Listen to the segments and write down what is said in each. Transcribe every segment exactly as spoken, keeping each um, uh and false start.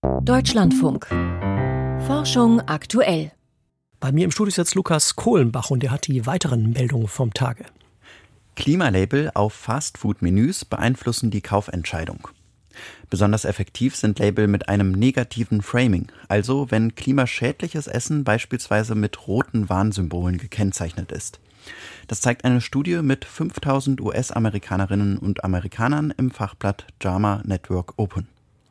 Deutschlandfunk. Forschung aktuell. Bei mir im Studio ist jetzt Lukas Kohlenbach und der hat die weiteren Meldungen vom Tage. Klimalabel auf Fastfood-Menüs beeinflussen die Kaufentscheidung. Besonders effektiv sind Label mit einem negativen Framing, also wenn klimaschädliches Essen beispielsweise mit roten Warnsymbolen gekennzeichnet ist. Das zeigt eine Studie mit fünftausend U S-Amerikanerinnen und Amerikanern im Fachblatt JAMA Network Open.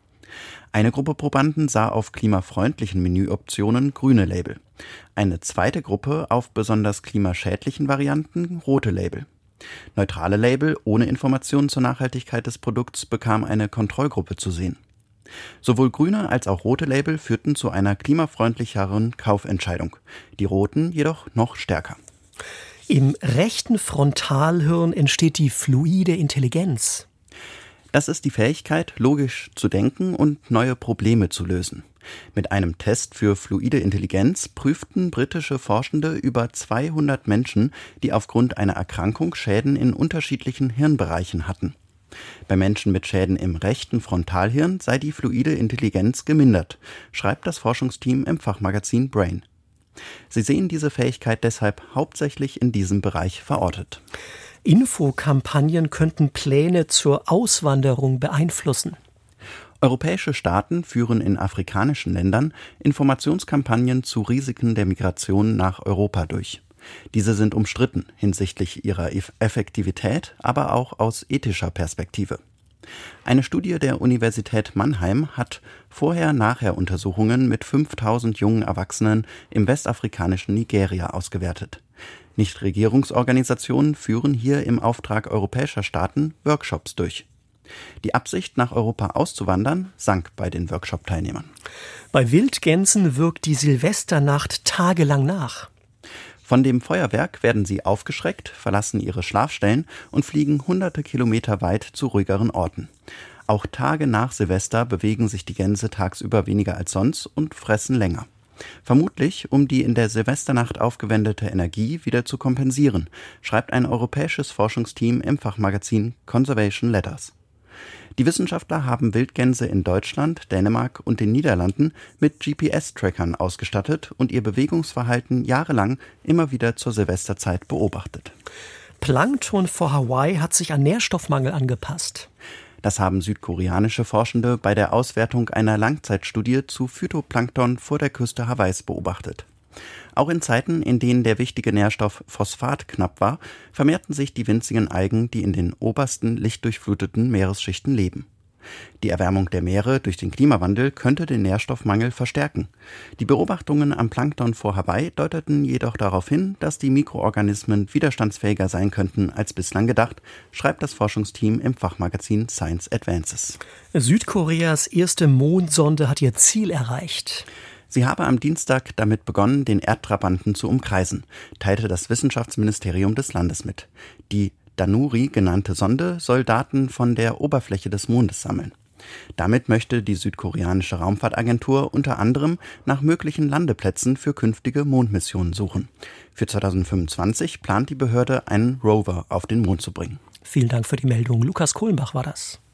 Eine Gruppe Probanden sah auf klimafreundlichen Menüoptionen grüne Label. Eine zweite Gruppe auf besonders klimaschädlichen Varianten rote Label. Neutrale Label ohne Informationen zur Nachhaltigkeit des Produkts bekam eine Kontrollgruppe zu sehen. Sowohl grüne als auch rote Label führten zu einer klimafreundlicheren Kaufentscheidung, die roten jedoch noch stärker. Im rechten Frontalhirn entsteht die fluide Intelligenz. Das ist die Fähigkeit, logisch zu denken und neue Probleme zu lösen. Mit einem Test für fluide Intelligenz prüften britische Forschende über zweihundert Menschen, die aufgrund einer Erkrankung Schäden in unterschiedlichen Hirnbereichen hatten. Bei Menschen mit Schäden im rechten Frontalhirn sei die fluide Intelligenz gemindert, schreibt das Forschungsteam im Fachmagazin Brain. Sie sehen diese Fähigkeit deshalb hauptsächlich in diesem Bereich verortet. Infokampagnen könnten Pläne zur Auswanderung beeinflussen. Europäische Staaten führen in afrikanischen Ländern Informationskampagnen zu Risiken der Migration nach Europa durch. Diese sind umstritten hinsichtlich ihrer Effektivität, aber auch aus ethischer Perspektive. Eine Studie der Universität Mannheim hat Vorher-Nachher-Untersuchungen mit fünftausend jungen Erwachsenen im westafrikanischen Nigeria ausgewertet. Nichtregierungsorganisationen führen hier im Auftrag europäischer Staaten Workshops durch. Die Absicht, nach Europa auszuwandern, sank bei den Workshop-Teilnehmern. Bei Wildgänsen wirkt die Silvesternacht tagelang nach. Von dem Feuerwerk werden sie aufgeschreckt, verlassen ihre Schlafstellen und fliegen hunderte Kilometer weit zu ruhigeren Orten. Auch Tage nach Silvester bewegen sich die Gänse tagsüber weniger als sonst und fressen länger. Vermutlich, um die in der Silvesternacht aufgewendete Energie wieder zu kompensieren, schreibt ein europäisches Forschungsteam im Fachmagazin Conservation Letters. Die Wissenschaftler haben Wildgänse in Deutschland, Dänemark und den Niederlanden mit G P S-Trackern ausgestattet und ihr Bewegungsverhalten jahrelang immer wieder zur Silvesterzeit beobachtet. Plankton vor Hawaii hat sich an Nährstoffmangel angepasst. Das haben südkoreanische Forschende bei der Auswertung einer Langzeitstudie zu Phytoplankton vor der Küste Hawaiis beobachtet. Auch in Zeiten, in denen der wichtige Nährstoff Phosphat knapp war, vermehrten sich die winzigen Algen, die in den obersten lichtdurchfluteten Meeresschichten leben. Die Erwärmung der Meere durch den Klimawandel könnte den Nährstoffmangel verstärken. Die Beobachtungen am Plankton vor Hawaii deuteten jedoch darauf hin, dass die Mikroorganismen widerstandsfähiger sein könnten als bislang gedacht, schreibt das Forschungsteam im Fachmagazin Science Advances. Südkoreas erste Mondsonde hat ihr Ziel erreicht. Sie habe am Dienstag damit begonnen, den Erdtrabanten zu umkreisen, teilte das Wissenschaftsministerium des Landes mit. Die Danuri genannte Sonde soll Daten von der Oberfläche des Mondes sammeln. Damit möchte die südkoreanische Raumfahrtagentur unter anderem nach möglichen Landeplätzen für künftige Mondmissionen suchen. Für zweitausendfünfundzwanzig plant die Behörde, einen Rover auf den Mond zu bringen. Vielen Dank für die Meldung. Lukas Kohlenbach war das.